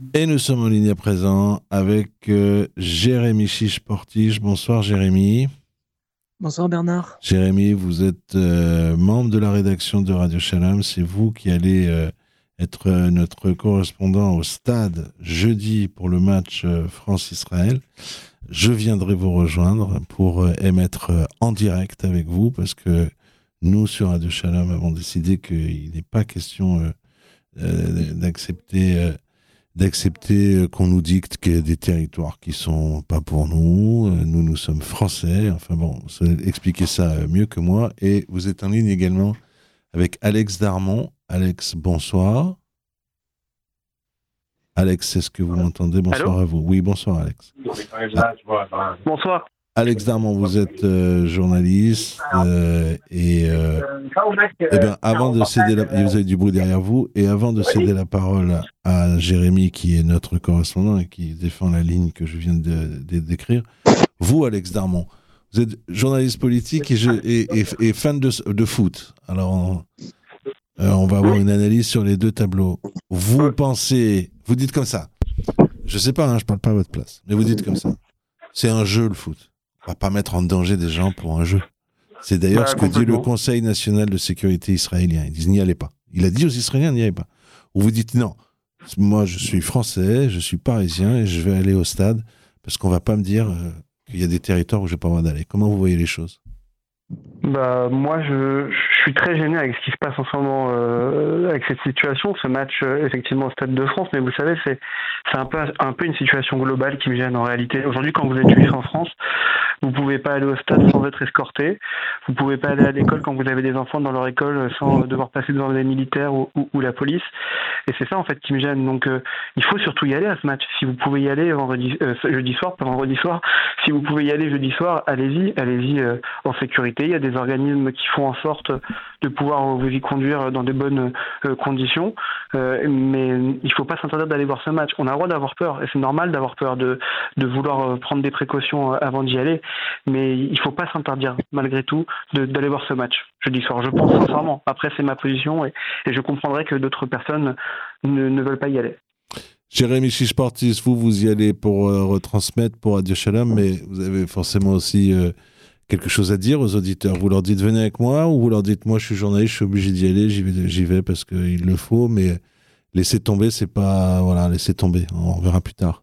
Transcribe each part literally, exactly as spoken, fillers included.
Et nous sommes en ligne à présent avec euh, Jérémy Chiche-Portige. Bonsoir Jérémy. Bonsoir Bernard. Jérémy, vous êtes euh, membre de la rédaction de Radio Shalom. C'est vous qui allez euh, être euh, notre correspondant au stade jeudi pour le match euh, France-Israël. Je viendrai vous rejoindre pour euh, émettre euh, en direct avec vous parce que nous, sur Radio Shalom, avons décidé qu'il n'est pas question euh, euh, d'accepter... Euh, d'accepter qu'on nous dicte qu'il y a des territoires qui sont pas pour nous. Nous, nous sommes français. Enfin bon, vous expliquez ça mieux que moi. Et vous êtes en ligne également avec Alex Darmon. Alex, bonsoir. Alex, est-ce que vous m'entendez? Bonsoir. Allô? À vous. Oui, bonsoir Alex. Ah. Bonsoir. Alex Darmon, vous êtes euh, journaliste euh, et, euh, et ben, avant de céder la, vous avez du bruit derrière vous, et avant de céder la parole à Jérémy qui est notre correspondant et qui défend la ligne que je viens de, de décrire, vous Alex Darmon, vous êtes journaliste politique et, je, et, et, et fan de, de foot. Alors on, euh, on va avoir une analyse sur les deux tableaux. Vous pensez, vous dites comme ça, je sais pas, hein, je parle pas à votre place, mais vous dites comme ça, c'est un jeu le foot. On va pas mettre en danger des gens pour un jeu. C'est d'ailleurs bah, ce que dit le Conseil national de sécurité israélien. Ils disent n'y allez pas. Il a dit aux Israéliens n'y allez pas. Ou vous dites non, moi je suis français, je suis parisien et je vais aller au stade parce qu'on va pas me dire euh, qu'il y a des territoires où je n'ai pas le droit d'aller. Comment vous voyez les choses? Bah moi je, je suis très gêné avec ce qui se passe en ce moment euh, avec cette situation, ce match euh, effectivement au Stade de France, mais vous savez c'est c'est un peu un peu une situation globale qui me gêne en réalité. Aujourd'hui quand vous êtes juif en France, vous pouvez pas aller au stade sans être escorté, vous pouvez pas aller à l'école quand vous avez des enfants dans leur école sans devoir passer devant les militaires ou, ou, ou la police, et c'est ça en fait qui me gêne. Donc euh, il faut surtout y aller à ce match. Si vous pouvez y aller vendredi euh, jeudi soir, pas vendredi soir, si vous pouvez y aller jeudi soir, allez-y, allez-y euh, en sécurité. Il y a des organismes qui font en sorte de pouvoir vous y conduire dans de bonnes euh, conditions, euh, mais il ne faut pas s'interdire d'aller voir ce match. On a le droit d'avoir peur, et c'est normal d'avoir peur, de, de vouloir euh, prendre des précautions avant d'y aller, mais il ne faut pas s'interdire, malgré tout, de, d'aller voir ce match jeudi soir. Je pense sincèrement. Après, c'est ma position, et, et je comprendrai que d'autres personnes ne, ne veulent pas y aller. Jérémy Chiche-Portige, vous, vous y allez pour euh, retransmettre pour Radio Shalom, mais vous avez forcément aussi... Euh, quelque chose à dire aux auditeurs. Vous leur dites venez avec moi, ou vous leur dites moi je suis journaliste, je suis obligé d'y aller, j'y vais, j'y vais parce qu'il le faut, mais laissez tomber, c'est pas... Voilà, laissez tomber, on verra plus tard.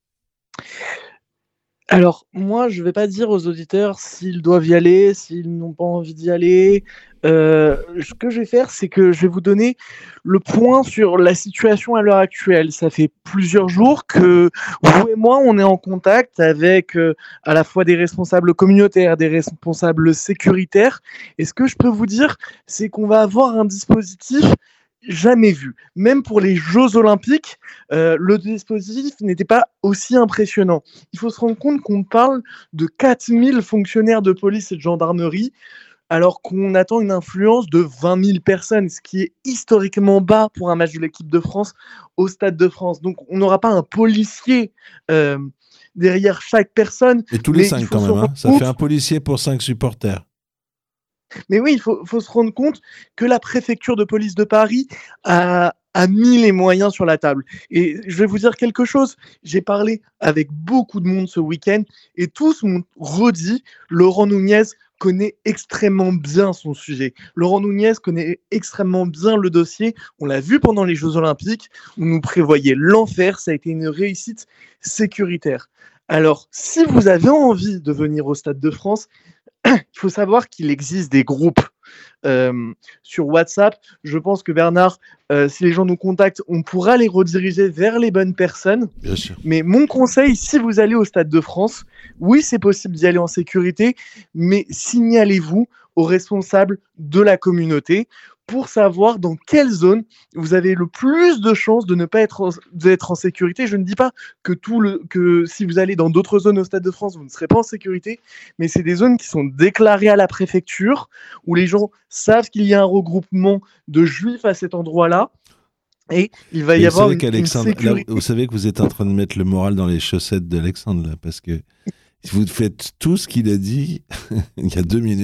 Alors, moi, je ne vais pas dire aux auditeurs s'ils doivent y aller, s'ils n'ont pas envie d'y aller. Euh, ce que je vais faire, c'est que je vais vous donner le point sur la situation à l'heure actuelle. Ça fait plusieurs jours que vous et moi, on est en contact avec euh, à la fois des responsables communautaires, des responsables sécuritaires. Et ce que je peux vous dire, c'est qu'on va avoir un dispositif jamais vu. Même pour les Jeux Olympiques, euh, le dispositif n'était pas aussi impressionnant. Il faut se rendre compte qu'on parle de quatre mille fonctionnaires de police et de gendarmerie, alors qu'on attend une influence de vingt mille personnes, ce qui est historiquement bas pour un match de l'équipe de France au Stade de France. Donc on n'aura pas un policier euh, derrière chaque personne. Et tous les cinq quand même, hein. Ça fait un policier pour cinq supporters. Mais oui, il faut, faut se rendre compte que la préfecture de police de Paris a, a mis les moyens sur la table. Et je vais vous dire quelque chose, j'ai parlé avec beaucoup de monde ce week-end et tous m'ont redit, Laurent Nunez connaît extrêmement bien son sujet. Laurent Nunez connaît extrêmement bien le dossier. On l'a vu pendant les Jeux Olympiques, on nous prévoyait l'enfer, ça a été une réussite sécuritaire. Alors, si vous avez envie de venir au Stade de France, il faut savoir qu'il existe des groupes euh, sur WhatsApp. Je pense que Bernard, euh, si les gens nous contactent, on pourra les rediriger vers les bonnes personnes. Bien sûr. Mais mon conseil, si vous allez au Stade de France, oui, c'est possible d'y aller en sécurité, mais signalez-vous aux responsables de la communauté pour savoir dans quelle zone vous avez le plus de chances de ne pas être en, d'être en sécurité. Je ne dis pas que, tout le, que si vous allez dans d'autres zones au Stade de France, vous ne serez pas en sécurité, mais c'est des zones qui sont déclarées à la préfecture, où les gens savent qu'il y a un regroupement de juifs à cet endroit-là, et il va y et avoir vous une, une sécurité. Là, vous savez que vous êtes en train de mettre le moral dans les chaussettes d'Alexandre, là, parce que si vous faites tout ce qu'il a dit il y a deux minutes,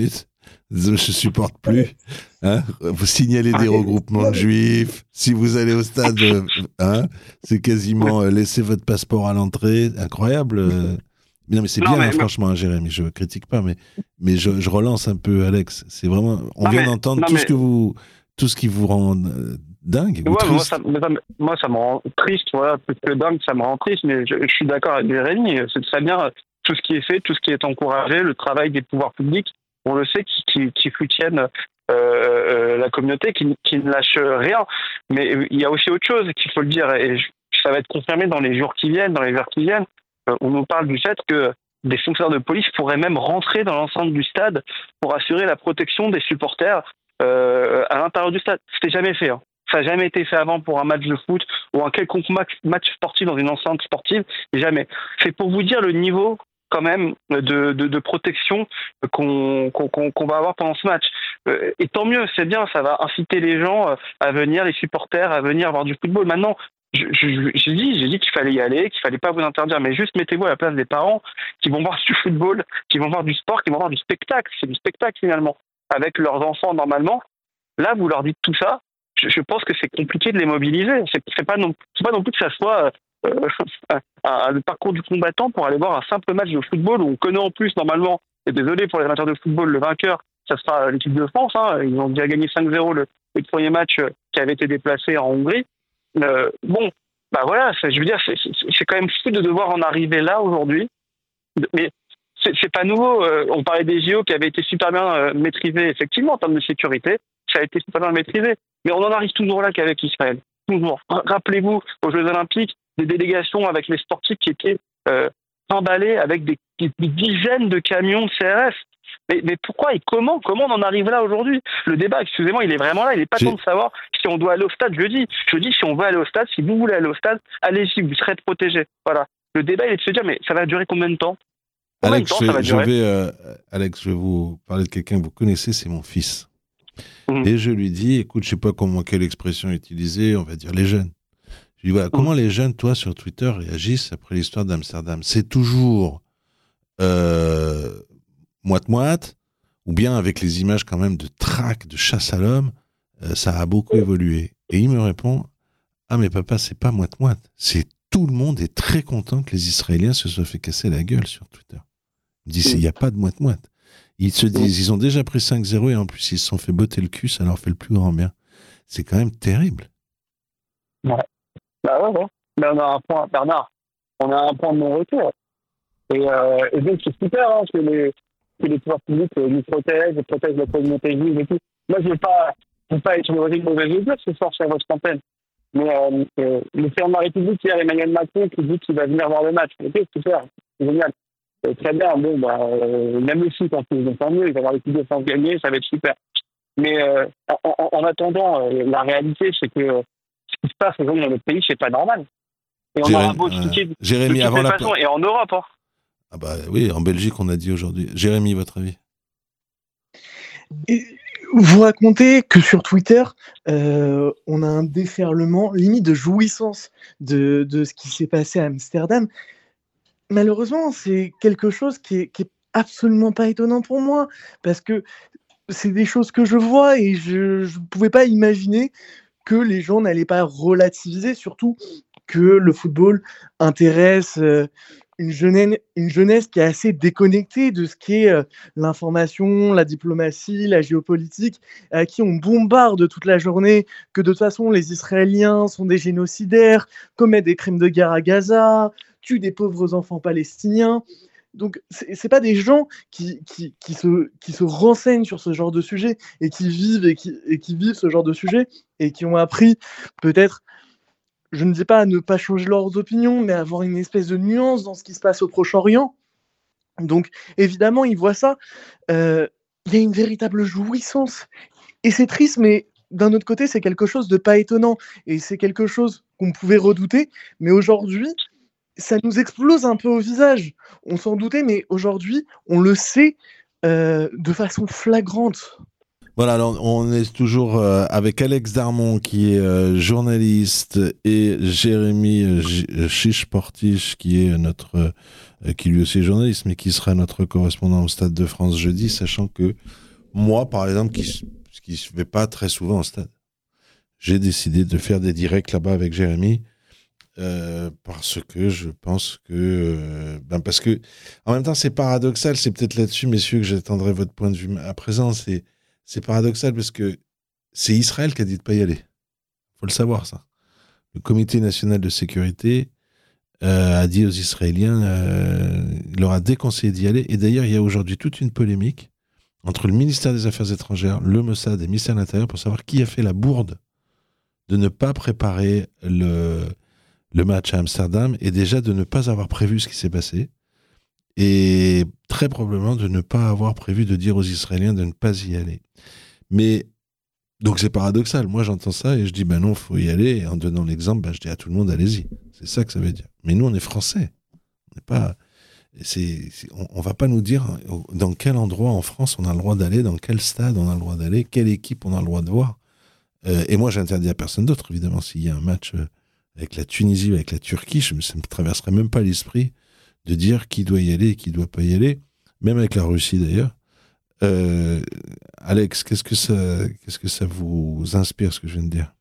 je supporte plus. Hein, vous signalez des regroupements de juifs. Si vous allez au stade, hein, c'est quasiment euh, laisser votre passeport à l'entrée. Incroyable. Euh. Mais non, mais c'est non, bien, mais, hein, mais... franchement, hein, Jérémy. Je ne critique pas, mais, mais je, je relance un peu, Alex. C'est vraiment. On non, vient mais, d'entendre non, tout, mais... ce que vous, tout ce qui vous rend euh, dingue. Ouais, moi, ça, moi, ça me rend triste. Voilà, plus que dingue, ça me rend triste. Mais je, je suis d'accord avec Jérémy. C'est très bien tout ce qui est fait, tout ce qui est encouragé, le travail des pouvoirs publics. On le sait, qui, qui, qui soutiennent euh, euh, la communauté, qui, qui ne lâche rien. Mais il y a aussi autre chose qu'il faut le dire, et je, ça va être confirmé dans les jours qui viennent, dans les heures qui viennent. Euh, on nous parle du fait que des fonctionnaires de police pourraient même rentrer dans l'enceinte du stade pour assurer la protection des supporters euh, à l'intérieur du stade. C'était jamais fait. Hein. Ça n'a jamais été fait avant pour un match de foot ou un quelconque match, match sportif dans une enceinte sportive. Jamais. C'est pour vous dire le niveau quand même de, de, de protection qu'on, qu'on, qu'on va avoir pendant ce match. Et tant mieux, c'est bien, ça va inciter les gens à venir, les supporters à venir voir du football. Maintenant, je, je, j'ai dit, j'ai dit qu'il fallait y aller, qu'il fallait pas vous interdire, mais juste mettez-vous à la place des parents qui vont voir du football, qui vont voir du sport, qui vont voir du spectacle. C'est du spectacle finalement, avec leurs enfants normalement. Là, vous leur dites tout ça, je, je pense que c'est compliqué de les mobiliser. C'est, c'est pas non, c'est pas non plus que ça soit Euh, un, le parcours du combattant pour aller voir un simple match de football où on connaît en plus normalement, et désolé pour les amateurs de football, le vainqueur, ça sera l'équipe de France, hein, ils ont déjà gagné cinq zéro le, le premier match qui avait été déplacé en Hongrie. Euh, bon, bah voilà, c'est, je veux dire, c'est, c'est, c'est quand même fou de devoir en arriver là aujourd'hui, mais c'est, c'est pas nouveau. Euh, on parlait des J O qui avaient été super bien euh, maîtrisés, effectivement, en termes de sécurité, ça a été super bien maîtrisé, mais on en arrive toujours là qu'avec Israël. Toujours. Rappelez-vous, aux Jeux Olympiques, des délégations avec les sportifs qui étaient euh, emballés avec des, des, des dizaines de camions de C R S. Mais, mais pourquoi et comment Comment on en arrive là aujourd'hui ? Le débat, excusez-moi, il est vraiment là. Il n'est pas temps de savoir si on doit aller au stade. Je dis, je dis si on veut aller au stade, si vous voulez aller au stade, allez-y, vous serez protégés. Voilà. Le débat, il est de se dire, mais ça va durer combien de temps ? Combien Alex, de temps, je, ça va durer je vais, euh, Alex, je vais vous parler de quelqu'un que vous connaissez, c'est mon fils. Mmh. Et je lui dis, écoute, je ne sais pas comment, quelle expression utiliser, on va dire les jeunes. Je lui dis, voilà, mmh. comment les jeunes, toi, sur Twitter, réagissent après l'histoire d'Amsterdam ? C'est toujours euh, moite-moite, ou bien avec les images quand même de traque, de chasse à l'homme, euh, ça a beaucoup mmh. évolué. Et il me répond, ah mais papa, c'est pas moite-moite, c'est tout le monde est très content que les Israéliens se soient fait casser la gueule sur Twitter. Il me dit, il n'y a pas de moite-moite. Ils se disent, ils ont déjà pris cinq zéro et en plus ils se sont fait botter le cul, ça leur fait le plus grand bien. C'est quand même terrible. Ouais. Bah ouais, ouais. Mais on a un point, Bernard, on a un point de non-retour. Et, euh, et donc c'est super hein, que, les, que les pouvoirs publics euh, nous protègent, nous protègent la communauté juive et tout. Moi je ne veux pas, je veux pas être une mauvaise idée ce soir sur votre campagne. Mais euh, euh, le président de la République, hier, Emmanuel Macron, qui dit qu'il va venir voir le match. Ok, super, c'est génial. Euh, très bien, bon, bah, euh, même le foot en plus, donc tant mieux, il va avoir l'équipe de France gagner, ça va être super. Mais euh, en, en, en attendant, euh, la réalité, c'est que euh, ce qui se passe aujourd'hui dans notre pays, c'est pas normal. Et on Jérémy, aura beau expliquer euh, Jérémy, de avant la façons, et en Europe. Hein. Ah bah oui, en Belgique, on a dit aujourd'hui. Jérémy, votre avis ? Et vous racontez que sur Twitter, euh, on a un déferlement limite de jouissance de, de ce qui s'est passé à Amsterdam. Malheureusement, c'est quelque chose qui est, qui est absolument pas étonnant pour moi, parce que c'est des choses que je vois et je ne pouvais pas imaginer que les gens n'allaient pas relativiser, surtout que le football intéresse euh, une, jeunesse, une jeunesse qui est assez déconnectée de ce qu'est euh, l'information, la diplomatie, la géopolitique, à qui on bombarde toute la journée, que de toute façon les Israéliens sont des génocidaires, commettent des crimes de guerre à Gaza, tuent des pauvres enfants palestiniens. Donc, c'est, c'est pas des gens qui, qui, qui, se, qui se renseignent sur ce genre de sujet et qui vivent et qui, et qui vivent ce genre de sujet et qui ont appris peut-être, je ne dis pas à ne pas changer leurs opinions, mais à avoir une espèce de nuance dans ce qui se passe au Proche-Orient. Donc, évidemment, ils voient ça. Euh, il y a une véritable jouissance. Et c'est triste, mais d'un autre côté, c'est quelque chose de pas étonnant. Et c'est quelque chose qu'on pouvait redouter. Mais aujourd'hui, ça nous explose un peu au visage. On s'en doutait, mais aujourd'hui, on le sait euh, de façon flagrante. Voilà, alors on est toujours euh, avec Alex Darmon, qui est euh, journaliste, et Jérémy Chiche-Portiche, qui est notre, euh, qui lui aussi est journaliste, mais qui sera notre correspondant au Stade de France jeudi, sachant que moi, par exemple, qui qui se fait pas très souvent au stade, j'ai décidé de faire des directs là-bas avec Jérémy euh, parce que je pense que euh, ben parce que en même temps c'est paradoxal, c'est peut-être là-dessus, messieurs, que j'attendrai votre point de vue à présent. C'est c'est paradoxal parce que c'est Israël qui a dit de pas y aller. Faut le savoir, ça. Le Comité national de sécurité euh, a dit aux Israéliens, euh, il leur a déconseillé d'y aller. Et d'ailleurs, il y a aujourd'hui toute une polémique entre le ministère des Affaires étrangères, le Mossad et le ministère de l'Intérieur pour savoir qui a fait la bourde de ne pas préparer le, le match à Amsterdam et déjà de ne pas avoir prévu ce qui s'est passé et très probablement de ne pas avoir prévu de dire aux Israéliens de ne pas y aller. Mais donc c'est paradoxal. Moi j'entends ça et je dis ben non, faut y aller. Et en donnant l'exemple, ben, je dis à tout le monde allez-y. C'est ça que ça veut dire. Mais nous on est français. On n'est pas. C'est, c'est, on, on va pas nous dire dans quel endroit en France on a le droit d'aller, dans quel stade on a le droit d'aller, quelle équipe on a le droit de voir. Euh, et moi, j'interdis à personne d'autre, évidemment. S'il y a un match euh, avec la Tunisie ou avec la Turquie, je, ça ne me traverserait même pas l'esprit de dire qui doit y aller et qui ne doit pas y aller, même avec la Russie d'ailleurs. Euh, Alex, qu'est-ce que ça, qu'est-ce que ça vous inspire, ce que je viens de dire?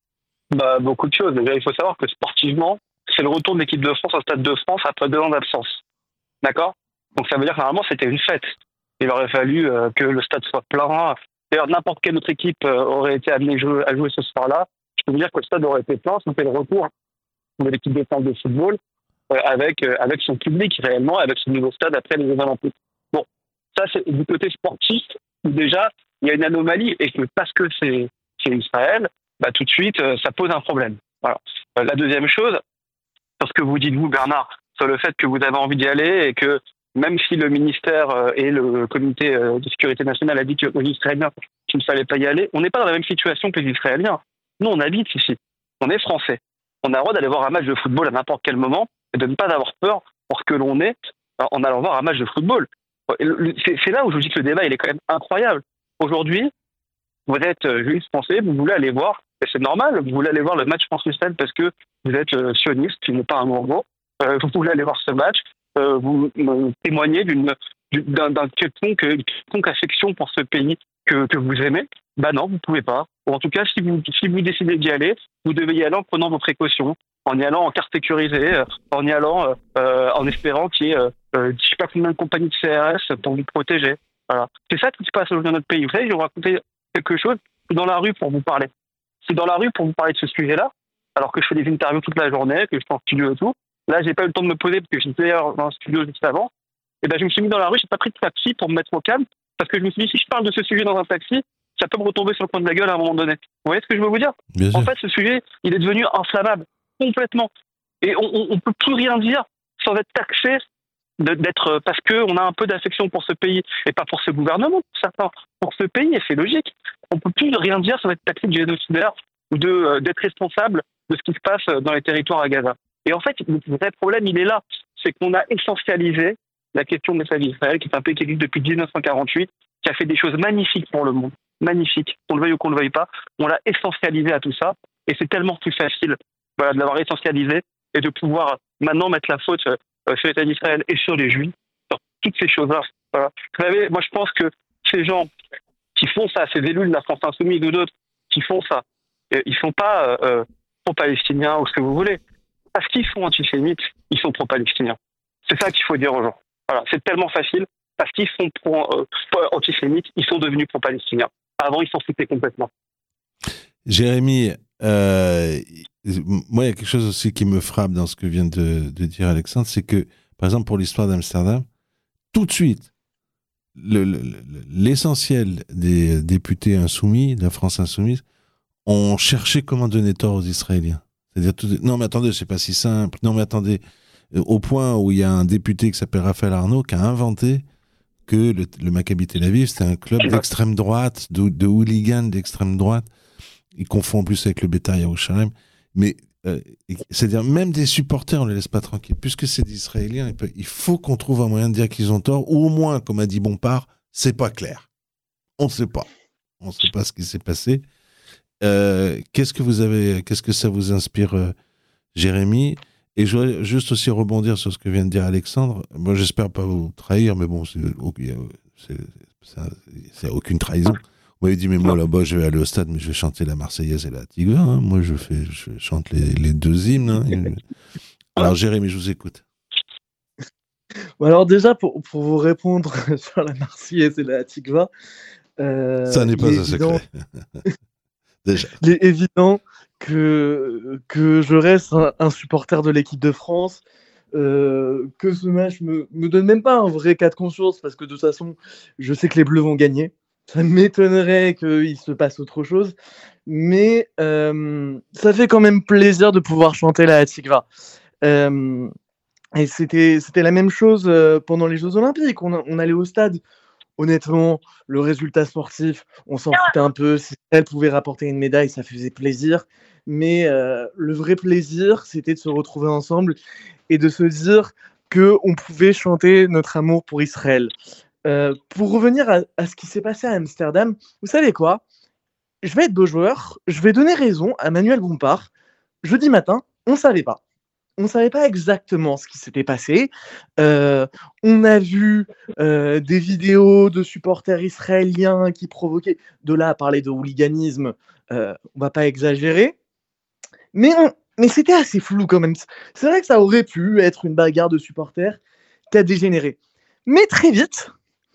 Bah, beaucoup de choses. Déjà, il faut savoir que sportivement, c'est le retour de l'équipe de France au Stade de France après deux ans d'absence. D'accord? Donc ça veut dire que normalement, c'était une fête. Il aurait fallu euh, que le stade soit plein. D'ailleurs, n'importe quelle autre équipe euh, aurait été amenée à jouer ce soir-là. Je peux vous dire que le stade aurait été plein. C'était le retour de l'équipe de France de football euh, avec, euh, avec son public réellement, avec son nouveau stade après les Jeux Olympiques. Bon, ça, c'est du côté sportif où déjà, il y a une anomalie et que parce que c'est, c'est Israël, bah, tout de suite, euh, ça pose un problème. Voilà. Euh, la deuxième chose, sur ce que vous dites, vous, Bernard, sur le fait que vous avez envie d'y aller et que même si le ministère euh, et le comité euh, de sécurité nationale a dit aux Israéliens qu'il ne fallait pas y aller, on n'est pas dans la même situation que les Israéliens. Nous, on habite ici. On est français. On a le droit d'aller voir un match de football à n'importe quel moment et de ne pas avoir peur pour ce que l'on est en allant voir un match de football. C'est, c'est là où je vous dis que le débat il est quand même incroyable. Aujourd'hui, vous êtes juif français, vous voulez aller voir, et c'est normal, vous voulez aller voir le match France-Israël parce que vous êtes euh, sioniste, qui n'est pas un mot. Euh, vous voulez aller voir ce match, euh, vous euh, témoignez d'une, d'un, d'un quelconque, quelconque affection pour ce pays que, que vous aimez. Bah non, vous pouvez pas. Ou en tout cas, si vous, si vous décidez d'y aller, vous devez y aller en prenant vos précautions, en y allant en carte sécurisée, euh, en y allant euh, en espérant qu'il y ait euh, euh, je sais pas combien de compagnies de C R S pour vous protéger. Voilà. C'est ça qui se passe aujourd'hui dans notre pays. Vous savez, je vais vous raconter quelque chose. Je suis dans la rue pour vous parler. Je suis dans la rue pour vous parler de ce sujet-là, alors que je fais des interviews toute la journée, que je suis en studio et tout. Là, j'ai pas eu le temps de me poser parce que j'étais dans un studio juste avant. Et ben, je me suis mis dans la rue, j'ai pas pris de taxi pour me mettre au calme, parce que je me suis dit, si je parle de ce sujet dans un taxi, ça peut me retomber sur le coin de la gueule à un moment donné. Vous voyez ce que je veux vous dire? Bien En sûr. fait, ce sujet, il est devenu inflammable, complètement. Et on, on, on peut plus rien dire sans être taxé de, d'être, parce qu'on a un peu d'affection pour ce pays, et pas pour ce gouvernement, pour certains, pour ce pays, et c'est logique. On peut plus rien dire sans être taxé de génocidaire ou de, euh, d'être responsable de ce qui se passe dans les territoires à Gaza. Et en fait, le vrai problème, il est là. C'est qu'on a essentialisé la question de l'État d'Israël, qui est un pays qui existe depuis dix-neuf cent quarante-huit, qui a fait des choses magnifiques pour le monde. Magnifiques. Qu'on le veuille ou qu'on ne le veuille pas. On l'a essentialisé à tout ça. Et c'est tellement plus facile voilà, de l'avoir essentialisé et de pouvoir maintenant mettre la faute euh, sur l'État d'Israël et sur les Juifs, sur toutes ces choses-là. Voilà. Vous savez, moi je pense que ces gens qui font ça, ces élus de la France Insoumise ou d'autres qui font ça, euh, ils ne sont pas euh, pro-palestiniens ou ce que vous voulez. Parce qu'ils sont antisémites, ils sont pro-palestiniens. C'est ça qu'il faut dire aux gens. Voilà, c'est tellement facile. Parce qu'ils sont pro-antisémites, ils sont devenus pro-palestiniens. Avant, ils s'en foutaient complètement. Jérémy, euh, moi, il y a quelque chose aussi qui me frappe dans ce que vient de, de dire Alexandre, c'est que, par exemple, pour l'histoire d'Amsterdam, tout de suite, le, le, l'essentiel des députés insoumis, de la France insoumise, ont cherché comment donner tort aux Israéliens. C'est-à-dire, tout, non mais attendez, c'est pas si simple. Non mais attendez, au point où il y a un député qui s'appelle Raphaël Arnaud qui a inventé que le, le Maccabi Tel Aviv, c'était un club d'extrême droite, de, de hooligans d'extrême droite. Il confond en plus avec le Beitar Yerushalayim. Mais, euh, c'est-à-dire, même des supporters, on ne les laisse pas tranquilles. Puisque c'est des Israéliens, il faut qu'on trouve un moyen de dire qu'ils ont tort, ou au moins, comme a dit Bompard, c'est pas clair. On ne sait pas. On ne sait pas ce qui s'est passé. Euh, qu'est-ce que vous avez, qu'est-ce que ça vous inspire, euh, Jérémy? Et je voudrais juste aussi rebondir sur ce que vient de dire Alexandre. Moi, j'espère pas vous trahir, mais bon, c'est, okay, c'est, c'est, c'est aucune trahison. Vous m'avez dit, mais moi là-bas, je vais aller au stade, mais je vais chanter la Marseillaise et la Tigre. Hein. Moi, je, fais, je chante les, les deux hymnes. Hein. Alors, Jérémy, je vous écoute. Alors déjà, pour, pour vous répondre sur la Marseillaise et la Tigva, euh, ça n'est pas un secret. Déjà. Il est évident que, que je reste un, un supporter de l'équipe de France, euh, que ce match me, me donne même pas un vrai cas de conscience, parce que de toute façon, je sais que les Bleus vont gagner. Ça m'étonnerait qu'il se passe autre chose, mais euh, ça fait quand même plaisir de pouvoir chanter la Tigva. Euh, et c'était, c'était la même chose euh, pendant les Jeux Olympiques. On, on allait au stade. Honnêtement, le résultat sportif, on s'en foutait un peu. Si elle pouvait rapporter une médaille, ça faisait plaisir. Mais euh, le vrai plaisir, c'était de se retrouver ensemble et de se dire qu'on pouvait chanter notre amour pour Israël. Euh, pour revenir à, à ce qui s'est passé à Amsterdam, vous savez quoi ? Je vais être beau joueur, je vais donner raison à Manuel Bompard. Jeudi matin, on ne savait pas. On ne savait pas exactement ce qui s'était passé. Euh, on a vu euh, des vidéos de supporters israéliens qui provoquaient, de là à parler de hooliganisme, euh, on ne va pas exagérer, mais, on, mais c'était assez flou quand même. C'est vrai que ça aurait pu être une bagarre de supporters qui a dégénéré. Mais très vite,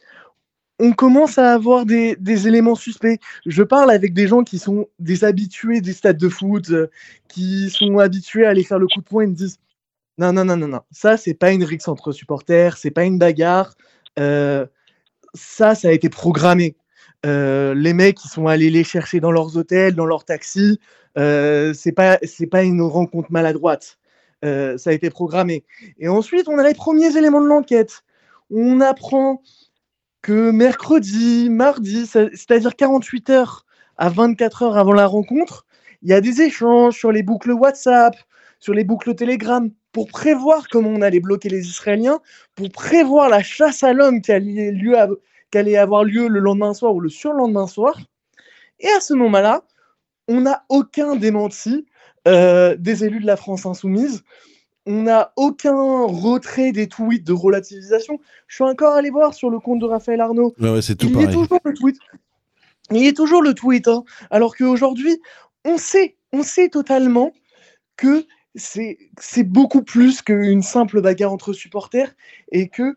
on commence à avoir des, des éléments suspects. Je parle avec des gens qui sont des habitués des stades de foot, euh, qui sont habitués à aller faire le coup de poing et me disent non, non, non, non, non, ça, c'est pas une rixe entre supporters, c'est pas une bagarre. Euh, ça, ça a été programmé. Euh, les mecs, ils sont allés les chercher dans leurs hôtels, dans leurs taxis. Euh, c'est pas, c'est pas une rencontre maladroite. Euh, ça a été programmé. Et ensuite, on a les premiers éléments de l'enquête. On apprend que mercredi, mardi, c'est-à-dire quarante-huit heures à vingt-quatre heures avant la rencontre, il y a des échanges sur les boucles WhatsApp, sur les boucles Telegram, pour prévoir comment on allait bloquer les Israéliens, pour prévoir la chasse à l'homme qui allait, lieu à, qui allait avoir lieu le lendemain soir ou le surlendemain soir. Et à ce moment-là, on n'a aucun démenti euh, des élus de la France insoumise. On n'a aucun retrait des tweets de relativisation. Je suis encore allé voir sur le compte de Raphaël Arnaud. Ouais, ouais, c'est tout il pareil. y est toujours le tweet. Il y est toujours le tweet. Hein. Alors qu'aujourd'hui, on sait, on sait totalement que c'est, c'est beaucoup plus qu'une simple bagarre entre supporters et que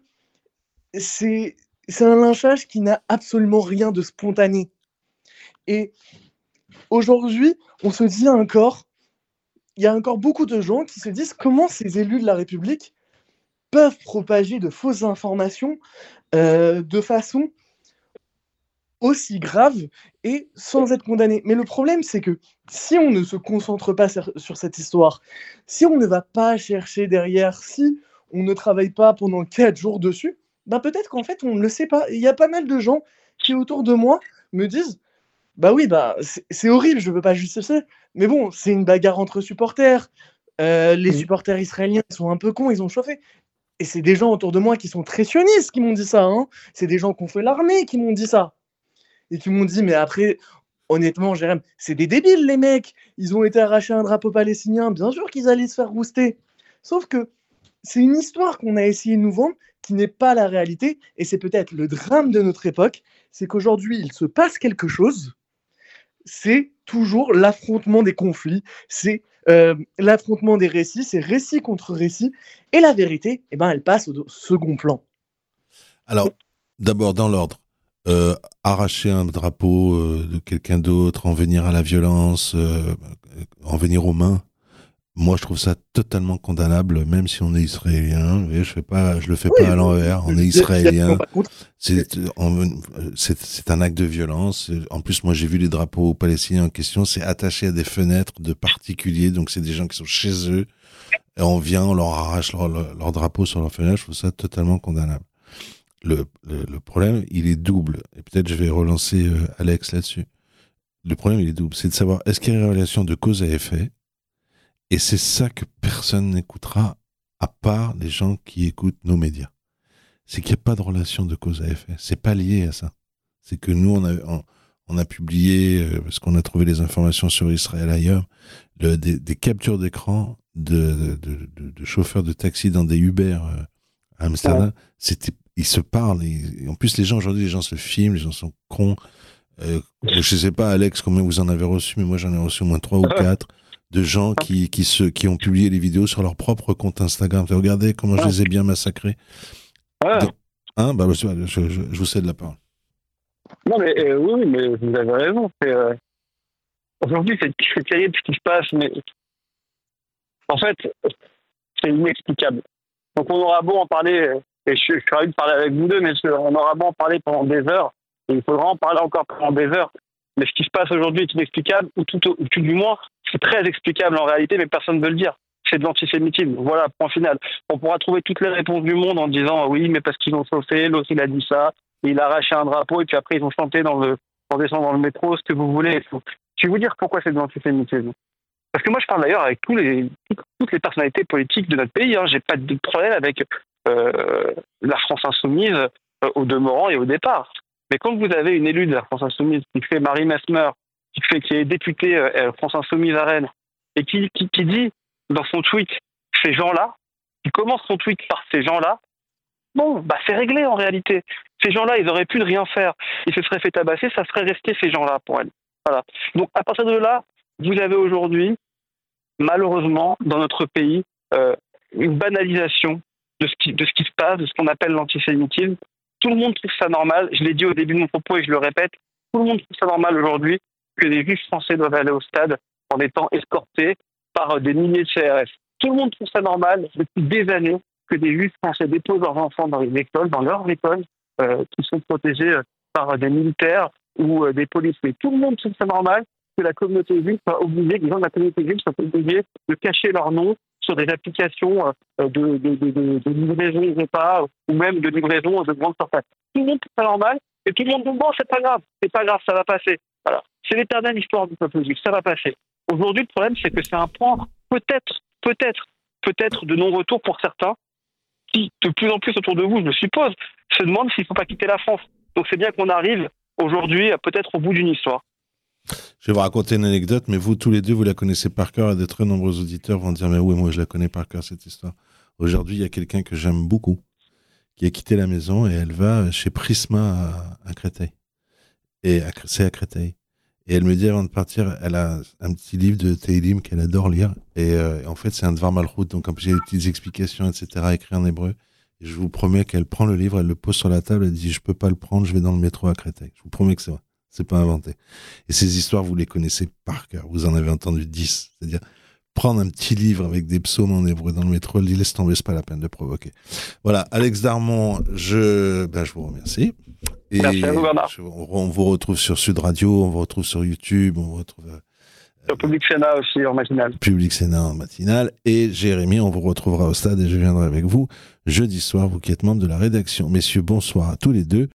c'est, c'est un lynchage qui n'a absolument rien de spontané. Et aujourd'hui, on se dit encore, il y a encore beaucoup de gens qui se disent comment ces élus de la République peuvent propager de fausses informations euh, de façon aussi grave et sans être condamnés. Mais le problème, c'est que si on ne se concentre pas sur, sur cette histoire, si on ne va pas chercher derrière, si on ne travaille pas pendant quatre jours dessus, ben peut-être qu'en fait, on ne le sait pas. Il y a pas mal de gens qui, autour de moi, me disent bah oui, bah c'est, c'est horrible, je veux pas justifier, mais bon, c'est une bagarre entre supporters. Euh, les Oui. supporters israéliens sont un peu cons, ils ont chauffé. Et c'est des gens autour de moi qui sont très sionistes qui m'ont dit ça. Hein. C'est des gens qui ont fait l'armée qui m'ont dit ça. Et qui m'ont dit, mais après, honnêtement, Jérém, c'est des débiles, les mecs. Ils ont été arrachés un drapeau palestinien. Bien sûr qu'ils allaient se faire rouster. Sauf que c'est une histoire qu'on a essayé de nous vendre qui n'est pas la réalité. Et c'est peut-être le drame de notre époque. C'est qu'aujourd'hui, il se passe quelque chose. C'est toujours l'affrontement des conflits, c'est euh, l'affrontement des récits, c'est récit contre récit, et la vérité, eh ben, elle passe au second plan. Alors, d'abord, dans l'ordre, euh, arracher un drapeau euh, de quelqu'un d'autre, en venir à la violence, euh, en venir aux mains, moi je trouve ça totalement condamnable, même si on est israélien. Je fais pas, je le fais oui, pas à l'envers. On est israélien. C'est, on, c'est, c'est un acte de violence. En plus, moi j'ai vu les drapeaux palestiniens en question. C'est attaché à des fenêtres de particuliers, donc c'est des gens qui sont chez eux. Et on vient, on leur arrache leur, leur, leur drapeau sur leur fenêtre. Je trouve ça totalement condamnable. Le, le, le problème, il est double. Et peut-être je vais relancer euh, Alex là-dessus. Le problème, il est double. C'est de savoir est-ce qu'il y a une relation de cause à effet. Et c'est ça que personne n'écoutera, à part les gens qui écoutent nos médias. C'est qu'il n'y a pas de relation de cause à effet. C'est pas lié à ça. C'est que nous, on a, on, on a publié, euh, parce qu'on a trouvé les informations sur Israël ailleurs, le, des, des captures d'écran de, de, de, de chauffeurs de taxi dans des Uber euh, à Amsterdam. C'était ils se parlent. Et, en plus, les gens aujourd'hui, les gens se filment, les gens sont cons. Euh, je sais pas, Alex, combien vous en avez reçu, mais moi j'en ai reçu au moins trois ou quatre de gens qui, qui, se, qui ont publié les vidéos sur leur propre compte Instagram. Regardez comment je les ai bien massacrés. Ouais. Donc, hein, bah, je, je, je, je vous cède la parole. Non, mais euh, oui, mais vous avez raison. C'est, euh... Aujourd'hui, c'est, c'est terrible ce qui se passe, mais en fait, c'est inexplicable. Donc on aura beau en parler, et je, je suis ravi de parler avec vous deux, mais on aura beau en parler pendant des heures, et il faudra en parler encore pendant des heures. Mais ce qui se passe aujourd'hui est inexplicable, ou tout, ou tout du moins, c'est très explicable en réalité, mais personne ne veut le dire. C'est de l'antisémitisme. Voilà, point final. On pourra trouver toutes les réponses du monde en disant oui, mais parce qu'ils ont sauvé, l'autre il a dit ça, il a arraché un drapeau, et puis après ils ont chanté dans le, en descendant dans le métro, ce que vous voulez. Je vais vous dire pourquoi c'est de l'antisémitisme. Parce que moi, je parle d'ailleurs avec tous les, toutes les personnalités politiques de notre pays. Hein. J'ai pas de problème avec euh, la France insoumise euh, au demeurant et au départ. Mais quand vous avez une élue de la France insoumise qui fait Marie Mesmer, qui fait qui est députée euh, France insoumise à Rennes, et qui, qui, qui dit dans son tweet ces gens-là, qui commence son tweet par ces gens-là, bon, bah c'est réglé en réalité. Ces gens-là, ils auraient pu ne rien faire. Ils se seraient fait tabasser, ça serait resté ces gens-là pour elle. Voilà. Donc à partir de là, vous avez aujourd'hui, malheureusement, dans notre pays, euh, une banalisation de ce, qui, de ce qui se passe, de ce qu'on appelle l'antisémitisme. Tout le monde trouve ça normal. Je l'ai dit au début de mon propos et je le répète. Tout le monde trouve ça normal aujourd'hui que des juifs français doivent aller au stade en étant escortés par des milliers de C R S. Tout le monde trouve ça normal depuis des années que des juifs français déposent leurs enfants dans les écoles, dans leurs écoles, euh, qui sont protégés par des militaires ou euh, des policiers. Tout le monde trouve ça normal que la communauté juive soit obligée, que les gens de la communauté juive soient obligés de cacher leur nom sur des applications euh, de, de, de, de, de livraison de repas ou même de livraison de grandes surfaces. Tout le monde trouve ça normal et tout le monde dit bon, c'est pas grave, c'est pas grave, ça va passer. Voilà. C'est l'éternelle histoire du peuple juif, ça va passer. Aujourd'hui, le problème, c'est que c'est un point peut-être, peut-être, peut-être de non-retour pour certains qui, de plus en plus autour de vous, je le suppose, se demandent s'il ne faut pas quitter la France. Donc c'est bien qu'on arrive aujourd'hui peut-être au bout d'une histoire. Je vais vous raconter une anecdote, mais vous, tous les deux, vous la connaissez par cœur et de très nombreux auditeurs vont dire « Mais oui, moi, je la connais par cœur, cette histoire. » Aujourd'hui, il y a quelqu'un que j'aime beaucoup qui a quitté la maison et elle va chez Prisma à, à Créteil. Et à, c'est à Créteil. Et elle me dit avant de partir, elle a un petit livre de Tehillim qu'elle adore lire. Et euh, en fait, c'est un Dvar Malchut, donc en plus, il y a des petites explications, et cetera, écrites en hébreu. Et je vous promets qu'elle prend le livre, elle le pose sur la table, elle dit « Je peux pas le prendre, je vais dans le métro à Créteil. » Je vous promets que c'est vrai. C'est pas inventé. Et ces histoires, vous les connaissez par cœur. Vous en avez entendu dix. C'est-à-dire, prendre un petit livre avec des psaumes en hébreu dans le métro, elle dit, laisse tomber, c'est pas la peine de provoquer. Voilà. Alex Darmon, je, ben, je vous remercie. Et merci à vous, Bernard. Je, on vous retrouve sur Sud Radio, on vous retrouve sur YouTube, on vous retrouve, euh, sur Public Sénat aussi, en matinale. Public Sénat en matinale. Et Jérémy, on vous retrouvera au stade et je viendrai avec vous jeudi soir, vous qui êtes membre de la rédaction. Messieurs, bonsoir à tous les deux.